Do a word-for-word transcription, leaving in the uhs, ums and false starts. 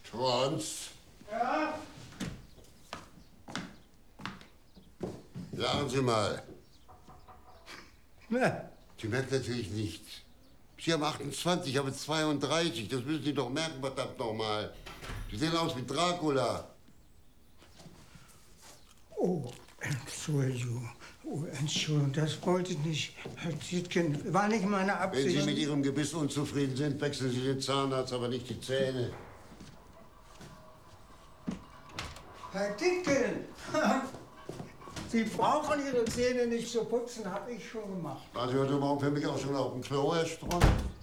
Franz. Ja? Sagen Sie mal. Na, Sie merkt natürlich nichts. Sie haben achtundzwanzig, ich habe zweiunddreißig. Das müssen Sie doch merken, verdammt nochmal. Sie sehen aus wie Dracula. oh, Entschuldigung. Oh, Entschuldigung, das wollte ich nicht. Herr Tietgen, war nicht meine Wenn Absicht. Sie mit Ihrem Gebiss unzufrieden sind, wechseln Sie den Zahnarzt, aber nicht die Zähne. Herr Tietgen! Sie brauchen Ihre Zähne nicht zu putzen, habe ich schon gemacht. Waren Sie heute Morgen für mich auch schon auf dem Klo, Herr Strunk?